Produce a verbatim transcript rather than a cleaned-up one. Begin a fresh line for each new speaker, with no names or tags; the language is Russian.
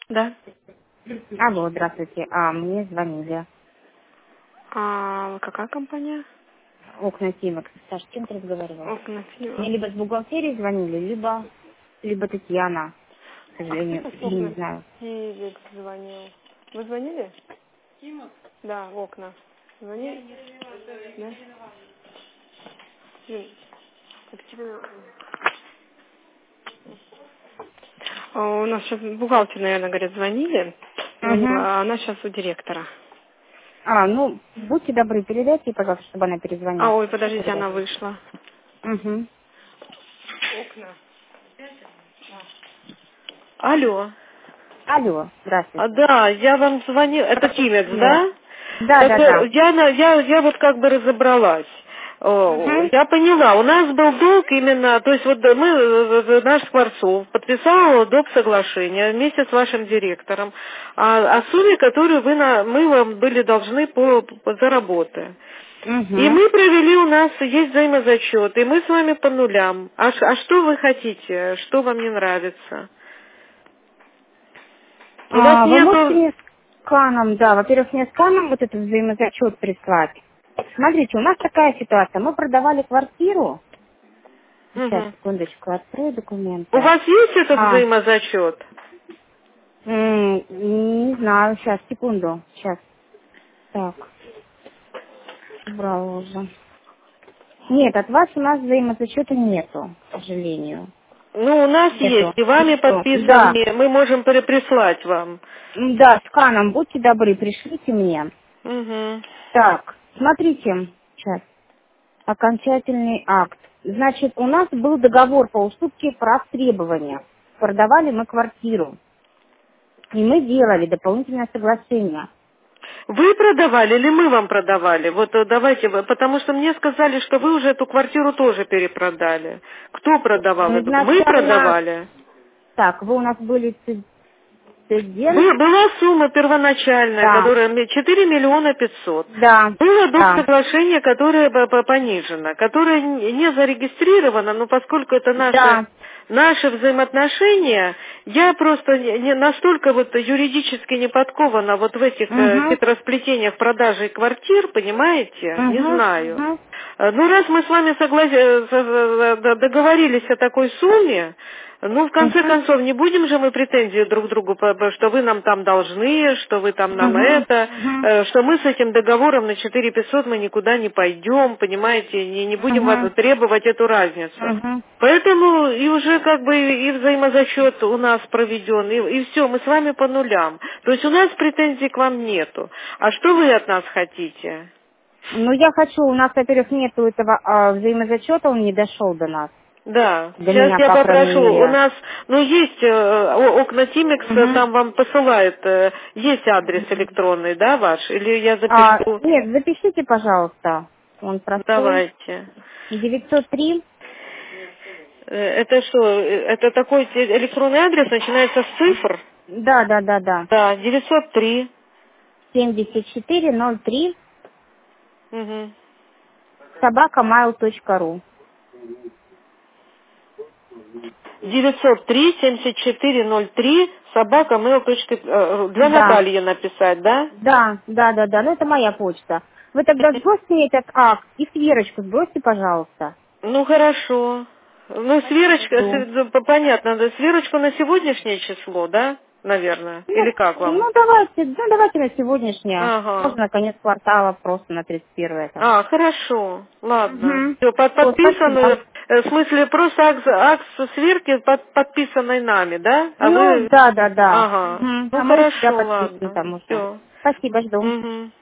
Да.
Алло, здравствуйте. А, мне звонили.
А какая компания?
Окна Тимекс. Саш, с кем ты разговаривал?
Окна
Мне
Фьюз.
либо с бухгалтерии звонили, либо, либо Татьяна, к
А кто
сожалению,
это с
или не
окна
знаю.
Тивекс звонил? Вы звонили? Да, в окна. Звонили? Да? Блин, как тебе- А, У нас сейчас бухгалтер, наверное, говорит, звонили.
Угу.
Звонила, а она сейчас у директора.
А, ну, будьте добры, передайте ей, пожалуйста, чтобы она
А,
перезвонила.
ой,
Сейчас
подождите, она
передайте.
вышла.
Угу.
Окна. Алло.
Алло,
А,
здравствуйте.
да, я вам звонила. Это Тимекс,
Нет.
да?
Да, да,
Это
да.
я, на- я, я вот как бы разобралась. О,
Угу.
Я поняла, у нас был долг именно, то есть вот мы, э, э, наш Скворцов подписал доп. Соглашение вместе с вашим директором о, о сумме, которую вы на, мы вам были должны по, по- за работы. И
Угу.
мы провели, у нас есть взаимозачет, и мы с вами по нулям. А, ш- а что вы хотите? Что вам не нравится? У вас
А, вы можете
нету...
мне сканом, да, во-первых, мне сканом вот этот взаимозачет прислать. Смотрите, у нас такая ситуация. Мы продавали квартиру. Сейчас,
Мгм.
секундочку, открою
У
документы.
вас есть этот
А,
взаимозачет?
м, не знаю, сейчас, секунду, сейчас. Так, убрала уже. Нет, от вас у нас взаимозачета нету, к сожалению.
Ну, у нас есть,
Нету.
и вами
Нету.
подписан,
Да,
и мы можем переприслать вам.
М, да, сканом, будьте добры, пришлите мне.
Угу.
Так, смотрите, сейчас, окончательный акт. Значит, у нас был договор по уступке прав требования. Продавали мы квартиру. И мы делали дополнительное соглашение.
Вы продавали или мы вам продавали? Вот э, давайте, вы- потому что мне сказали, что вы уже эту квартиру тоже перепродали. Кто продавал
Ну,
эту? Мы
изначально,
продавали.
так, вы у нас были цидент,
Бы- Была сумма первоначальная,
да,
которая ми- четыре миллиона пятьсот.
да,
Было доп.
да,
Соглашение, которое по- по- понижено, которое н- не зарегистрировано, но поскольку это наши,
да,
наши взаимоотношения, я просто не, не- настолько вот юридически не подкована вот в этих э,
угу,
хитросплетениях продажи квартир, понимаете, не
угу,
знаю.
угу,
Э, Ну, раз мы с вами согла- э, со- э, д- договорились о такой сумме, ну, в конце
угу,
концов, не будем же мы претензии друг другу, по- по- что вы нам там должны, что вы там нам
угу,
это,
угу,
э, что мы с этим договором на четыре пятьсот мы никуда не пойдем, понимаете, не, не будем вас
угу,
требовать эту разницу.
угу.
Поэтому и уже как бы и взаимозачет у нас проведен, и, и все, мы с вами по нулям. То есть у нас претензий к вам нету. А что вы от нас хотите?
Ну, я хочу, у нас, во-первых, нету этого а, взаимозачета, он не дошел до нас,
Да,
до
сейчас
меня,
я
по крайней
попрошу, у
мере.
нас, ну, есть э, о- окна Тимекс, э,
Угу.
там вам посылают, э, есть адрес электронный, да, ваш? Или я
А,
запишу?
нет, запишите, пожалуйста, он простой.
Давайте.
девятьсот три,
Э, Это что, э, это такой те- электронный адрес, начинается с цифр?
да, да, да, да,
Да, девятьсот три.
семьдесят четыре ноль три,
Угу.
собака mail точка ру.
девятьсот три семьдесят четыре ноль три собака mail точка ру. Для
Да,
Натальи написать, да?
да, да, да, да, ну это моя почта. Вы тогда сбросьте мне этот акт и сверочку сбросьте, пожалуйста.
Ну, хорошо. Ну, сверочка,
Жду.
с- п- понятно, да, сверочку на сегодняшнее число, да, наверное? Или
Ну,
как вам?
ну, давайте, ну давайте на сегодняшнее.
Ага.
Можно на конец квартала, просто на тридцать первое там.
А, хорошо, ладно.
Угу.
Все, под,
Все, спасибо.
подписаны, э, в смысле, просто акт, акт сверки под, подписанной нами, да? А
Ну,
вы...
да, да, да.
Ага.
Угу.
Ну,
А мы у себя
хорошо,
подписаны
ладно.
там уже.
Все.
Спасибо, жду.
Угу.